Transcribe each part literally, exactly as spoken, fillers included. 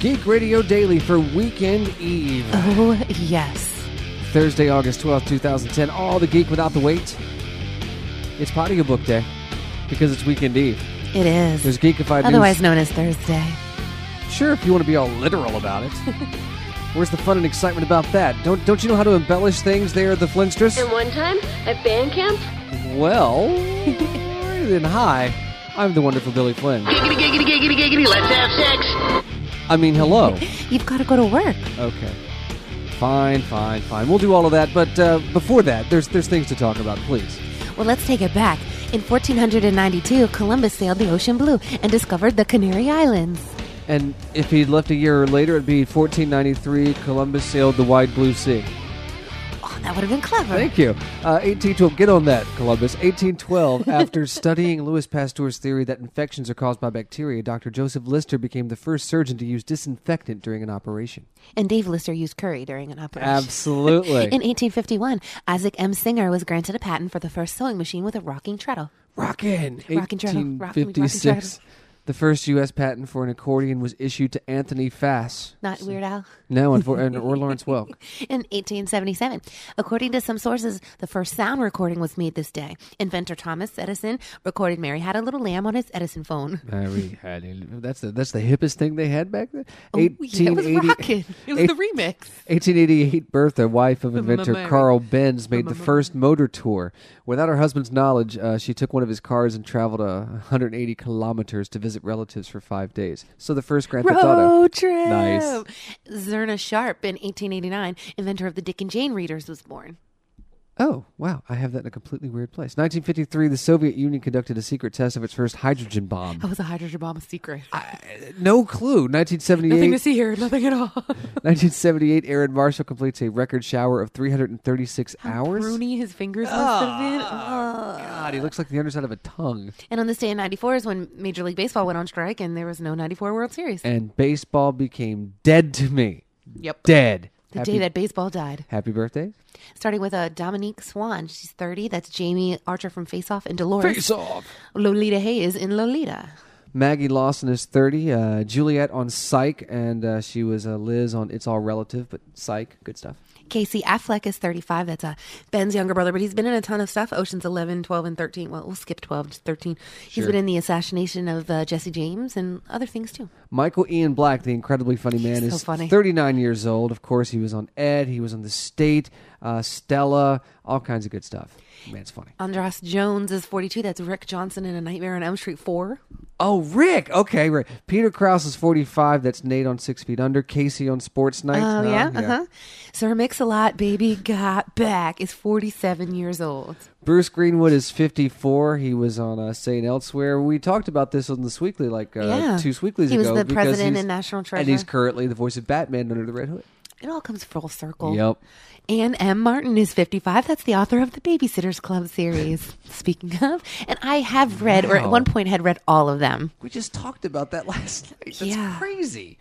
Geek Radio Daily for Weekend Eve. Oh, yes. Thursday, August twelfth, twenty ten. All the geek without the wait. It's Podiobook Day because it's Weekend Eve. It is. There's Geekified Otherwise news. known as Thursday. Sure, if you want to be all literal about it. Where's the fun and excitement about that? Don't don't you know how to embellish things there at the Flintsters? And one time, at band camp? Well, then hi. I'm the wonderful Billy Flynn. Giggity, giggity, giggity, giggity, let's have sex. I mean, hello. You've got to go to work. Okay. Fine, fine, fine. We'll do all of that, but uh, before that, there's there's things to talk about, please. Well, let's take it back. In fourteen ninety-two, Columbus sailed the ocean blue and discovered the Canary Islands. And if he'd left a year later, it'd be fourteen ninety-three, Columbus sailed the wide blue sea. Oh, that would have been clever. Thank you. Uh, eighteen twelve, get on that, Columbus. eighteen twelve, after studying Louis Pasteur's theory that infections are caused by bacteria, Doctor Joseph Lister became the first surgeon to use disinfectant during an operation. And Dave Lister used curry during an operation. Absolutely. In eighteen fifty-one, Isaac M. Singer was granted a patent for the first sewing machine with a rocking treadle. Rockin'. Rockin' treadle. Rockin', rockin' eighteen fifty-six. The first U S patent for an accordion was issued to Anthony Fass. Not Weird Al. No, and for, and, or Lawrence Welk. In eighteen seventy-seven, according to some sources, the first sound recording was made this day. Inventor Thomas Edison recorded "Mary Had a Little Lamb" on his Edison phone. Mary had a, that's the that's the hippest thing they had back then. Oh, yeah, it was rockin'. It was eight, the remix. eighteen eighty-eight, Bertha, wife of inventor Mary. Carl Benz, made the first motor tour. Without her husband's knowledge, uh, she took one of his cars and traveled uh, one hundred eighty kilometers to visit relatives for five days. So the first Grand Theft Auto. Road trip. Nice. Zerna Sharp in eighteen eighty-nine, inventor of the Dick and Jane readers, was born. Oh, wow. I have that in a completely weird place. nineteen fifty-three, the Soviet Union conducted a secret test of its first hydrogen bomb. How was a hydrogen bomb a secret? I, no clue. nineteen seventy-eight. Nothing to see here. Nothing at all. nineteen seventy-eight, Aaron Marshall completes a record shower of three hundred thirty-six How hours. pruny his fingers must Oh, have been. Oh. God, he looks like the underside of a tongue. And on this day in ninety-four is when Major League Baseball went on strike and there was no ninety-four World Series. And baseball became dead to me. Yep. Dead. The happy, day that baseball died. Happy birthday. Starting with uh, Dominique Swan. She's thirty. That's Jamie Archer from Face Off and Dolores. Face Off. Lolita Hayes in Lolita. Maggie Lawson is thirty. Uh, Juliet on Psych, and uh, she was uh, Liz on It's All Relative, but Psych, good stuff. Casey Affleck is thirty-five. That's uh, Ben's younger brother, but he's been in a ton of stuff. Oceans eleven, twelve, and thirteen. Well, we'll skip twelve to thirteen. He's Sure. been in the assassination of uh, Jesse James and other things, too. Michael Ian Black, the incredibly funny man, So is funny. thirty-nine years old. Of course, he was on Ed. He was on The State, uh, Stella, all kinds of good stuff. Man, it's funny. Andras Jones is forty-two. That's Rick Johnson in A Nightmare on Elm Street four. Oh, Rick. Okay, right. Peter Krause is forty-five. That's Nate on Six Feet Under. Casey on Sports Night. Oh, No, yeah? Uh-huh. Sir Mix-a-Lot, Baby Got Back, is forty-seven years old. Bruce Greenwood is fifty-four. He was on uh, Saying Elsewhere. We talked about this on the Sweekly like uh, Yeah. two Sweeklies He was ago. the because president he's- and National Treasure. And he's currently the voice of Batman under the Red Hood. It all comes full circle. Yep. Anne M. Martin is fifty-five. That's the author of the Babysitters Club series. Speaking of, and I have read, or at Wow. one point had read all of them. We just talked about that last night. That's Yeah. crazy.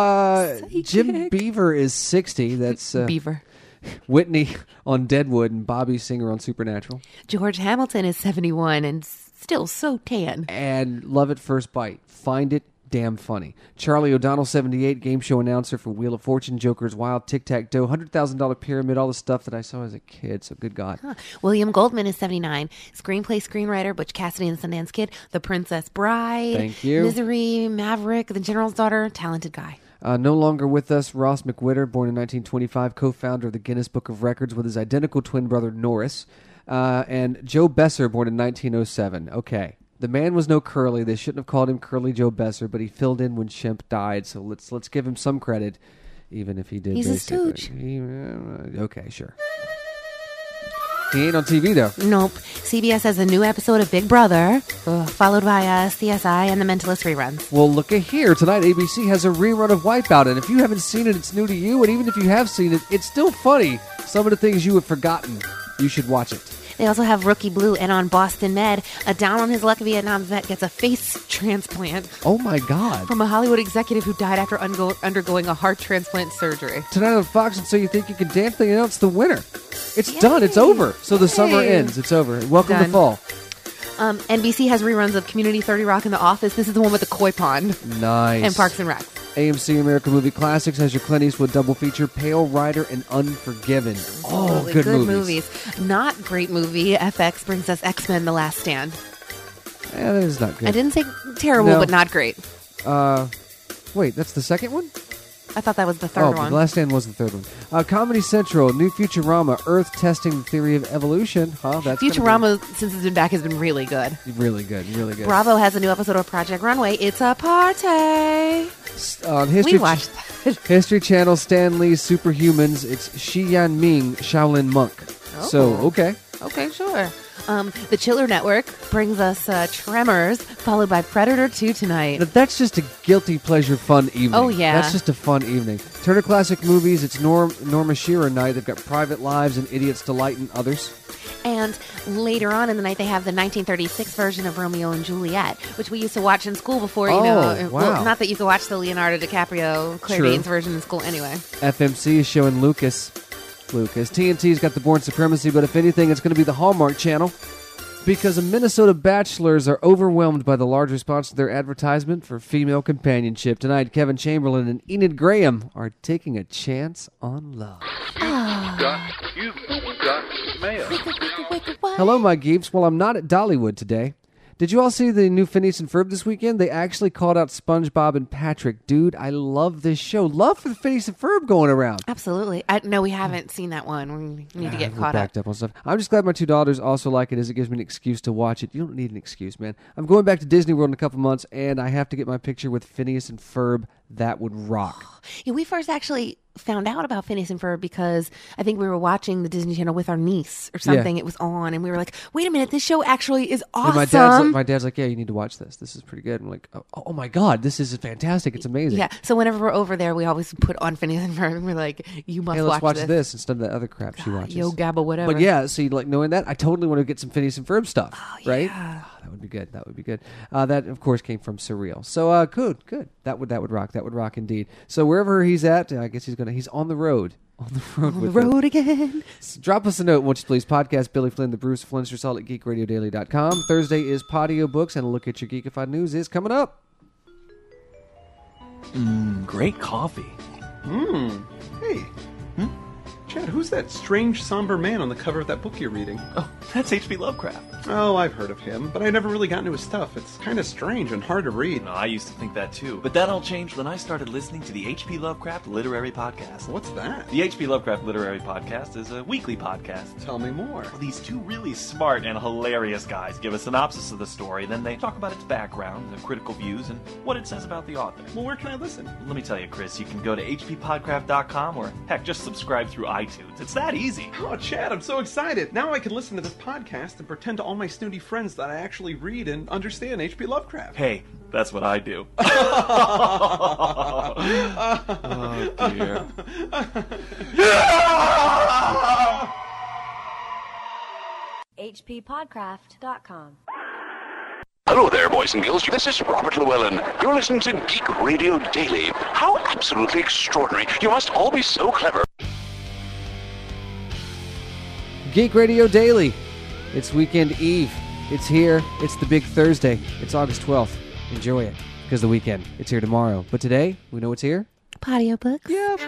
Uh, Jim Psychic. Beaver is sixty. That's uh, Beaver. Whitney on Deadwood and Bobby Singer on Supernatural. George Hamilton is seventy-one and still so tan. And Love at First Bite. Find it damn funny. Charlie O'Donnell, seventy-eight, game show announcer for Wheel of Fortune, Joker's Wild, Tic-Tac-Toe, one hundred thousand dollars Pyramid, all the stuff that I saw as a kid, so good God. Huh. William Goldman is seventy-nine. Screenplay, screenwriter, Butch Cassidy and the Sundance Kid, The Princess Bride. Thank you. Misery, Maverick, The General's Daughter, talented guy. Uh, no longer with us, Ross McWhitter, born in nineteen twenty-five, co-founder of the Guinness Book of Records with his identical twin brother Norris. Uh, and Joe Besser, born in nineteen oh seven. Okay. The man was no Curly. They shouldn't have called him Curly Joe Besser, but he filled in when Shemp died, so let's let's give him some credit, even if he did. He's a basically- stooge. He, uh, okay, sure. He ain't on T V, though. Nope. C B S has a new episode of Big Brother, uh, followed by uh, C S I and The Mentalist reruns. Well, look at here. Tonight, A B C has a rerun of Wipeout, and if you haven't seen it, it's new to you, and even if you have seen it, it's still funny. Some of the things you have forgotten, you should watch it. They also have Rookie Blue, and on Boston Med, a down on his luck Vietnam vet gets a face transplant Oh, my God. from a Hollywood executive who died after ungo- undergoing a heart transplant surgery. Tonight on Fox, and So You Think You Can Dance, they announced the winner. It's Yay. done. It's over. So the summer Yay. ends. It's over. Welcome to Done. fall. Um, N B C has reruns of Community, thirty Rock, and The Office. This is the one with the koi pond Nice. and Parks and Rec. A M C American Movie Classics has your Clint Eastwood double feature, Pale Rider and Unforgiven. Oh, Absolutely. good, good movies. movies. Not great movie. F X brings us X-Men The Last Stand. Yeah, that is not good. I didn't say terrible, No. but not great. Uh, wait, that's the second one? I thought that was the third oh, one. The Last Stand was the third one. Uh, Comedy Central, new Futurama, Earth testing the theory of evolution. Huh? That's gonna Futurama, since it's been back, has been really good. be really good, really good. Bravo has a new episode of Project Runway. It's a party. S- On History, We watched that. History Channel, Stan Lee's Superhumans. It's Shi Yan Ming, Shaolin Monk. So, Oh. okay. Okay, sure. Um, the Chiller Network brings us uh, Tremors, followed by Predator two tonight. Th- That's just a guilty pleasure fun evening. Oh, yeah. That's just a fun evening. Turner Classic Movies, it's Norm, Norma Shearer night. They've got Private Lives and Idiots Delight and others. And later on in the night, they have the nineteen thirty-six version of Romeo and Juliet, which we used to watch in school before, you Oh, know. wow. Well, not that you could watch the Leonardo DiCaprio, Claire True. Danes version in school anyway. F M C is showing Lucas. Lucas. T N T's got the Born Supremacy, but if anything, it's going to be the Hallmark Channel. Because the Minnesota bachelors are overwhelmed by the large response to their advertisement for female companionship. Tonight, Kevin Chamberlain and Enid Graham are taking a chance on love. got, you've got mail. Hello, my geeks. Well, I'm not at Dollywood today. Did you all see the new Phineas and Ferb this weekend? They actually called out SpongeBob and Patrick. Dude, I love this show. Love for the Phineas and Ferb going around. Absolutely. I, no, we haven't seen that one. We need to get We're caught up. backed up on stuff. I'm just glad my two daughters also like it, as it gives me an excuse to watch it. You don't need an excuse, man. I'm going back to Disney World in a couple months, and I have to get my picture with Phineas and Ferb. That would rock. Yeah, we first actually found out about Phineas and Ferb because I think we were watching the Disney Channel with our niece or something. Yeah. It was on, and we were like, "Wait a minute, this show actually is And awesome!" my dad's like, my dad's like, yeah, you need to watch this. This is pretty good. I'm like, oh, oh my god, this is fantastic. It's amazing. Yeah. So whenever we're over there, we always put on Phineas and Ferb, and we're like, "You must Hey, let's watch, watch this. instead of that other crap she watches. Yo Gabba, whatever." But yeah, see, like knowing that, I totally want to get some Phineas and Ferb stuff, Oh, right? Oh, that would be good. That would be good. Uh, that, of course, came from Surreal. So, uh, good, good. That would that would rock. That would rock indeed. So wherever he's at, I guess he's gonna. He's on the road. On the road. on the with road again. us. Drop us a note, won't you please? Podcast Billy Flynn, the Bruce Flynn, Salt at geek radio daily dot com. Thursday is Podio Books, and a look at your geekified news is coming up. Mmm, great coffee. Hmm. Hey. Hmm? Chad, who's that strange, somber man on the cover of that book you're reading? Oh, that's H P Lovecraft. Oh, I've heard of him, but I never really got into his stuff. It's kind of strange and hard to read. No, I used to think that too. But that all changed when I started listening to the H P Lovecraft Literary Podcast. What's that? The H P Lovecraft Literary Podcast is a weekly podcast. Tell me more. Well, these two really smart and hilarious guys give a synopsis of the story, then they talk about its background, the critical views, and what it says about the author. Well, where can I listen? Let me tell you, Chris, you can go to h p podcraft dot com or, heck, just subscribe through iTunes. It's that easy. Oh, Chad, I'm so excited. Now I can listen to this podcast and pretend to all my snooty friends that I actually read and understand H P Lovecraft. Hey, that's what I do. Oh, dear. h p podcraft dot com. Hello there, boys and girls. This is Robert Llewellyn. You're listening to Geek Radio Daily. How absolutely extraordinary. You must all be so clever. Geek Radio Daily. It's Weekend Eve. It's here. It's the big Thursday. It's August twelfth. Enjoy it, because the weekend. It's here tomorrow. But today, we know it's here. Patio books. Yep.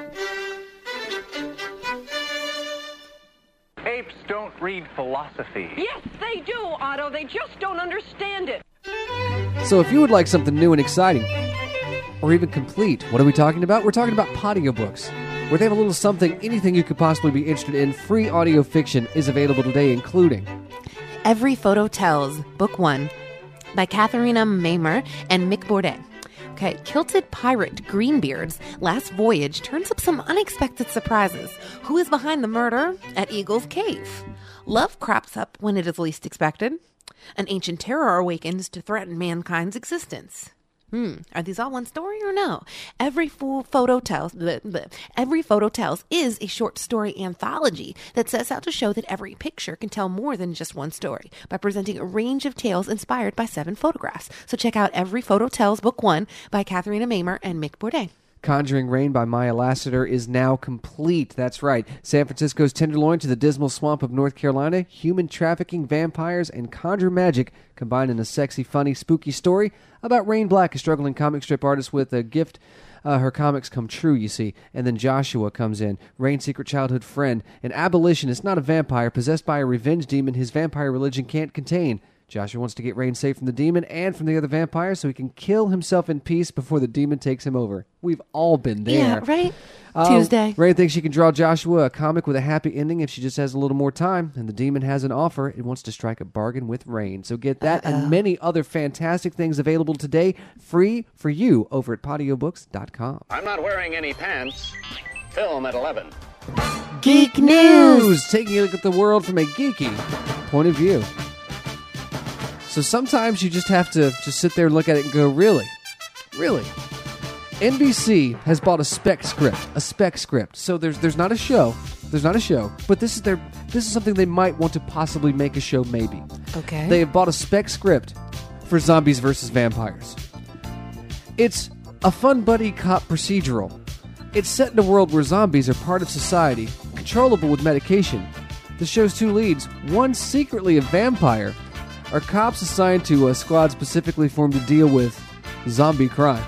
Apes don't read philosophy. Yes, they do, Otto. They just don't understand it. So if you would like something new and exciting, or even complete, what are we talking about? We're talking about Patio Books, where they have a little something, anything you could possibly be interested in. Free audio fiction is available today, including Every Photo Tells, Book One, by Katharina Mamer and Mick Bourdet. Okay, kilted pirate Greenbeard's last voyage turns up some unexpected surprises. Who is behind the murder at Eagle's Cave? Love crops up when it is least expected. An ancient terror awakens to threaten mankind's existence. Hmm, are these all one story or no? Every full photo tells. Bleh, bleh. Every Photo Tells is a short story anthology that sets out to show that every picture can tell more than just one story by presenting a range of tales inspired by seven photographs. So check out Every Photo Tells, Book One by Katharina Mamer and Mick Bourdet. Conjuring Rain by Maya Lassiter is now complete. That's right. San Francisco's Tenderloin to the dismal swamp of North Carolina, human trafficking, vampires, and conjure magic combined in a sexy, funny, spooky story about Rain Black, a struggling comic strip artist with a gift uh, her comics come true, you see. And then Joshua comes in, Rain's secret childhood friend, an abolitionist, not a vampire, possessed by a revenge demon his vampire religion can't contain. Joshua wants to get Rain safe from the demon and from the other vampires so he can kill himself in peace before the demon takes him over. We've all been there. Yeah, right? Uh, Tuesday. Rain thinks she can draw Joshua a comic with a happy ending if she just has a little more time, and the demon has an offer. It wants to strike a bargain with Rain. So get that Uh-oh. and many other fantastic things available today, free for you, over at patio books dot com. I'm not wearing any pants. Film at eleven. Geek News! Taking a look at the world from a geeky point of view. So sometimes you just have to just sit there and look at it and go, really? Really? N B C has bought a spec script. A spec script. So there's there's not a show. There's not a show. But this is their this is something they might want to possibly make a show, maybe. Okay. They have bought a spec script for Zombies versus Vampires. It's a fun buddy cop procedural. It's set in a world where zombies are part of society, controllable with medication. The show's two leads, one secretly a vampire, are cops assigned to a squad specifically formed to deal with zombie crime.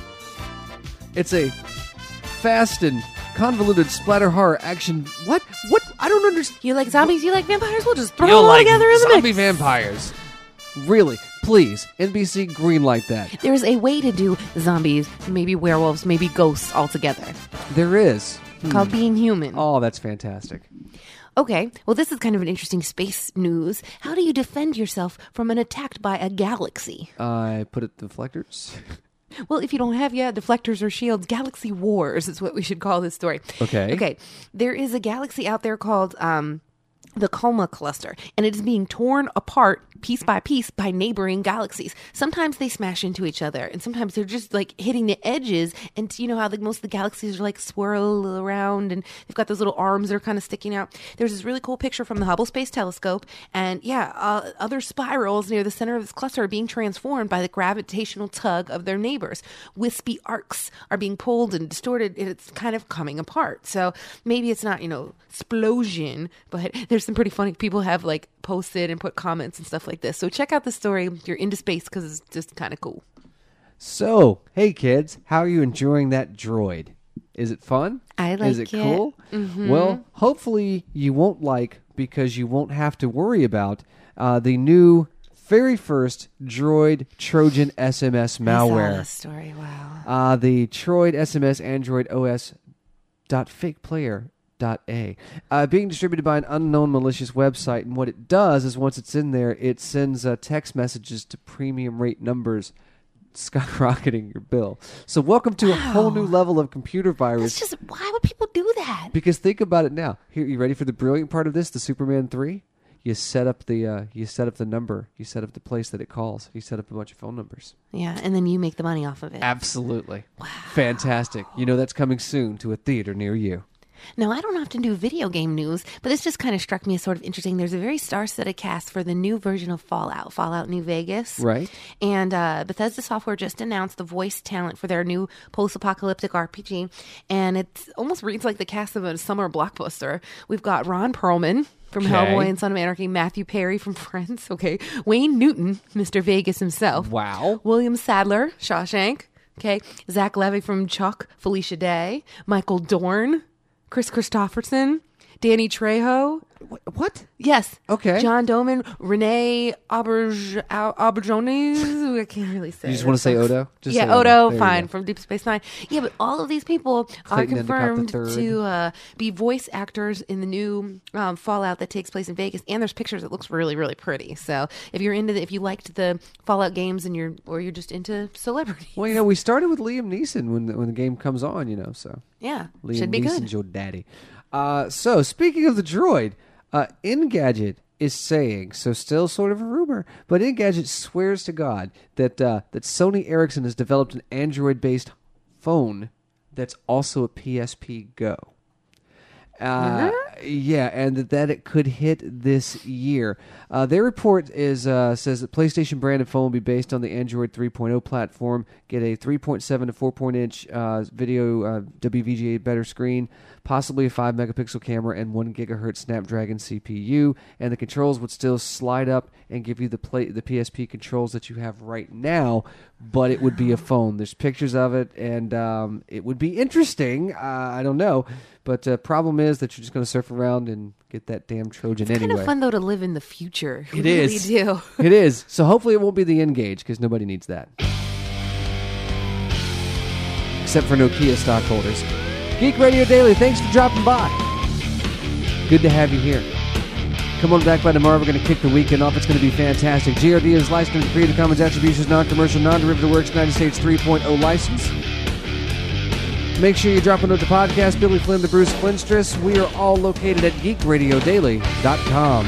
It's a fast and convoluted splatter horror action. What? What? I don't understand. You like zombies? You like vampires? We'll just throw You'll them all like together in the mix. zombie vampires. Really? Please, N B C, greenlight that. There's a way to do zombies, maybe werewolves, maybe ghosts all together. There is. Hmm. Called Being Human. Oh, that's fantastic. Okay, well, this is kind of an interesting space news. How do you defend yourself from an attack by a galaxy? I put it deflectors. Well, if you don't have, yeah, deflectors or shields, Galaxy Wars is what we should call this story. Okay. Okay, there is a galaxy out there called um, the Coma Cluster, and it is being torn apart piece by piece by neighboring galaxies. Sometimes they smash into each other, and sometimes they're just like hitting the edges. And you know how like most of the galaxies are like swirl around, and they've got those little arms that are kind of sticking out. There's this really cool picture from the Hubble Space Telescope, and yeah, uh, other spirals near the center of this cluster are being transformed by the gravitational tug of their neighbors. Wispy arcs are being pulled and distorted, and it's kind of coming apart. So maybe it's not, you know, explosion, but there's some pretty funny people have like posted and put comments and stuff like this. So check out the story if you're into space, because it's just kind of cool. So, hey kids, how are you enjoying that droid? Is it fun? I like it. Is it cool? Mm-hmm. Well, hopefully you won't like, because you won't have to worry about uh, the new, very first Droid Trojan S M S malware. I saw this story, wow. Uh, the Droid S M S Android O S dot fake player. A. Uh, being distributed by an unknown malicious website, and what it does is once it's in there, it sends uh, text messages to premium rate numbers, skyrocketing your bill. So welcome to wow. a whole new level of computer virus. That's just, why would people do that? Because think about it now. Here, you ready for the brilliant part of this? The Superman three. You set up the uh, you set up the number. You set up the place that it calls. You set up a bunch of phone numbers. Yeah, and then you make the money off of it. Absolutely. Wow. Fantastic. You know that's coming soon to a theater near you. Now, I don't often do video game news, but this just kind of struck me as sort of interesting. There's a very star-studded cast for the new version of Fallout, Fallout New Vegas. Right. And uh, Bethesda Software just announced the voice talent for their new post-apocalyptic R P G, and it almost reads like the cast of a summer blockbuster. We've got Ron Perlman from okay. Hellboy and Son of Anarchy, Matthew Perry from Friends, okay, Wayne Newton, Mister Vegas himself. Wow. William Sadler, Shawshank, okay, Zach Levy from Chuck, Felicia Day, Michael Dorn, Chris Christopherson, Danny Trejo. What? Yes. Okay. John Doman, Renee Auberj- Auberjones. I can't really say. You just want to say Odo? Just yeah, say Odo, Odo. Fine, from Deep Space Nine. Yeah, but all of these people Clayton are confirmed Endicott the third. to uh, be voice actors in the new um, Fallout that takes place in Vegas. And there's pictures. It looks really, really pretty. So if you're into the, if you liked the Fallout games and you're, or you're just into celebrities. Well, you know, we started with Liam Neeson when the, when the game comes on, you know, so. Yeah, Liam should be Neeson's good. your daddy. Uh, so, speaking of the droid, uh, Engadget is saying, so still sort of a rumor, but Engadget swears to God that uh, that Sony Ericsson has developed an Android-based phone that's also a P S P Go. Uh, mm-hmm. Yeah, and that, that it could hit this year. Uh, their report is uh, says that PlayStation branded phone will be based on the Android three point oh platform, get a three point seven to four point inch uh, video uh, W V G A better screen, possibly a five megapixel camera, and one gigahertz Snapdragon C P U, and the controls would still slide up and give you the play, the P S P controls that you have right now, but it would be a phone. There's pictures of it, and um, it would be interesting. Uh, I don't know, but the uh, problem is that you're just going to surf around and get that damn Trojan it's anyway. It's kind of fun, though, to live in the future. It really is. Do. It is. So hopefully it won't be the N-Gage, because nobody needs that. Except for Nokia stockholders. Geek Radio Daily, thanks for dropping by. Good to have you here. Come on back by tomorrow. We're going to kick the weekend off. It's going to be fantastic. G R D is licensed to Creative Commons Attributions, Non-Commercial, Non-Derivative Works, United States three point oh license. Make sure you drop a note to podcast. Billy Flynn, the Bruce Flintstress. We are all located at geek radio daily dot com.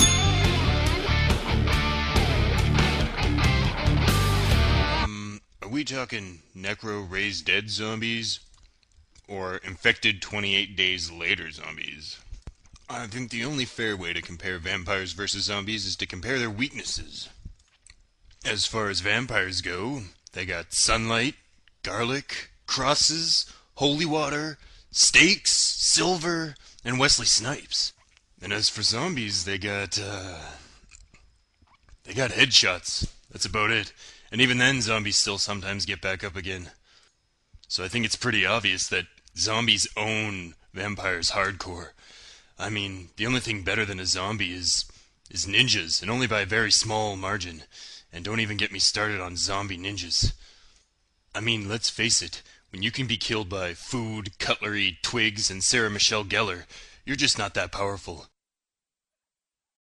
Um, are we talking necro-raised dead zombies? Or infected twenty-eight days later zombies? I think the only fair way to compare vampires versus zombies is to compare their weaknesses. As far as vampires go, they got sunlight, garlic, crosses, holy water, stakes, silver, and Wesley Snipes. And as for zombies, they got, uh... they got headshots. That's about it. And even then, zombies still sometimes get back up again. So I think it's pretty obvious that zombies own vampires hardcore. I mean, the only thing better than a zombie is is ninjas, and only by a very small margin. And don't even get me started on zombie ninjas. I mean, let's face it, when you can be killed by food, cutlery, twigs, and Sarah Michelle Gellar, you're just not that powerful.